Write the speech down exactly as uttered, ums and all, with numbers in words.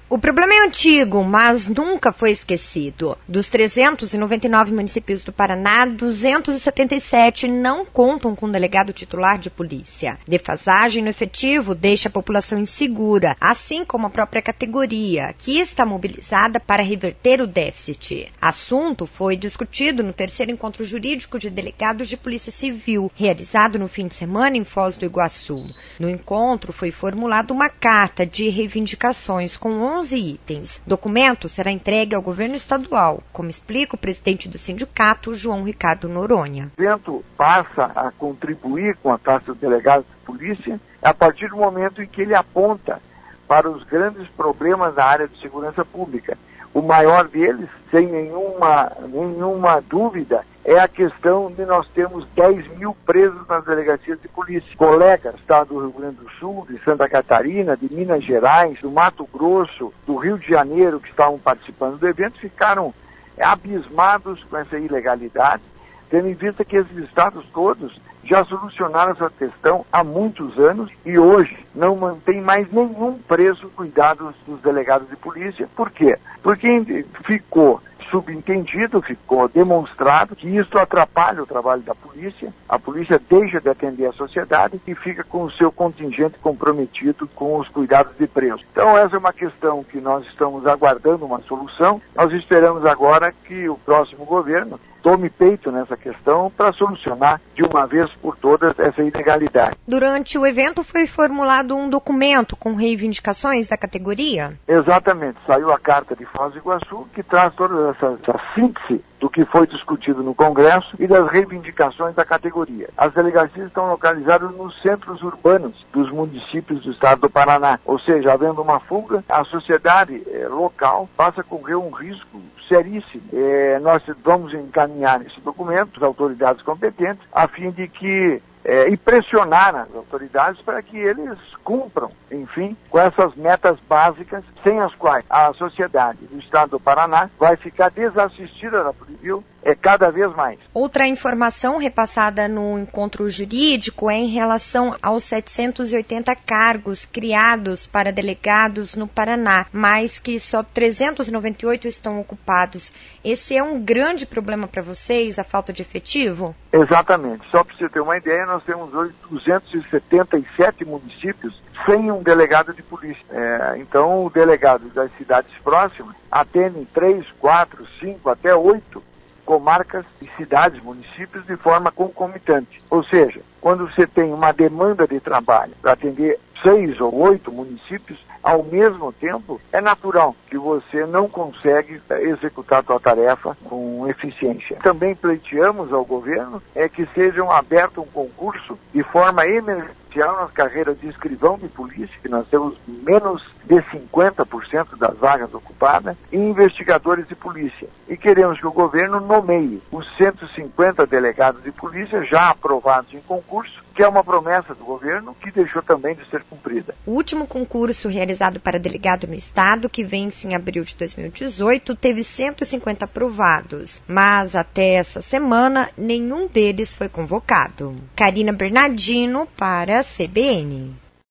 O problema é antigo, mas nunca foi esquecido. Dos trezentos e noventa e nove municípios do Paraná, duzentos e setenta e sete não contam com delegado titular de polícia. Defasagem no efetivo deixa a população insegura, assim como a própria categoria, que está mobilizada para reverter o déficit. Assunto foi discutido no terceiro encontro jurídico de delegados de Polícia Civil, realizado no fim de semana em Foz do Iguaçu. No encontro foi formulada uma carta de reivindicações com onze itens. O documento será entregue ao governo estadual, como explica o presidente do sindicato, João Ricardo Noronha. O evento passa a contribuir com a taxa de delegados de polícia a partir do momento em que ele aponta para os grandes problemas da área de segurança pública. O maior deles, sem nenhuma, nenhuma dúvida, é a questão de nós termos dez mil presos nas delegacias de polícia. Colegas do estado do Rio Grande do Sul, de Santa Catarina, de Minas Gerais, do Mato Grosso, do Rio de Janeiro, que estavam participando do evento, ficaram abismados com essa ilegalidade, tendo em vista que esses estados todos já solucionaram essa questão há muitos anos e hoje não mantém mais nenhum preso cuidado dos delegados de polícia. Por quê? Porque ficou subentendido, ficou demonstrado que isso atrapalha o trabalho da polícia, a polícia deixa de atender a sociedade e fica com o seu contingente comprometido com os cuidados de presos. Então essa é uma questão que nós estamos aguardando uma solução. Nós esperamos agora que o próximo governo tome peito nessa questão para solucionar de uma vez por todas essa ilegalidade. Durante o evento foi formulado um documento com reivindicações da categoria? Exatamente, saiu a carta de Foz do Iguaçu que traz toda essa, essa síntese do que foi discutido no Congresso e das reivindicações da categoria. As delegacias estão localizadas nos centros urbanos dos municípios do estado do Paraná, ou seja, havendo uma fuga, a sociedade eh, local passa a correr um risco seríssimo. Eh, nós vamos encaminhar esse documento às autoridades competentes a fim de que É, e pressionar as autoridades para que eles cumpram, enfim, com essas metas básicas, sem as quais a sociedade do estado do Paraná vai ficar desassistida da polícia civil é cada vez mais. Outra informação repassada no encontro jurídico é em relação aos setecentos e oitenta cargos criados para delegados no Paraná, mas que só trezentos e noventa e oito estão ocupados. Esse é um grande problema para vocês, a falta de efetivo? Exatamente. Só para você ter uma ideia, nós temos hoje duzentos e setenta e sete municípios sem um delegado de polícia. É, então, o delegado das cidades próximas atendem três, quatro, cinco, até oito comarcas e cidades, municípios de forma concomitante. Ou seja, quando você tem uma demanda de trabalho para atender seis ou oito municípios ao mesmo tempo, é natural que você não consegue executar a sua tarefa com eficiência. Também pleiteamos ao governo é que sejam aberto um concurso de forma emergencial nas carreiras de escrivão de polícia, que nós temos menos de cinquenta por cento das vagas ocupadas, e investigadores de polícia. E queremos que o governo nomeie os cento e cinquenta delegados de polícia já aprovados em concurso, que é uma promessa do governo que deixou também de ser cumprida. O último concurso realizado para delegado no estado, que vence em abril de dois mil e dezoito, teve cento e cinquenta aprovados, mas até essa semana nenhum deles foi convocado. Karina Bernardino para a C B N.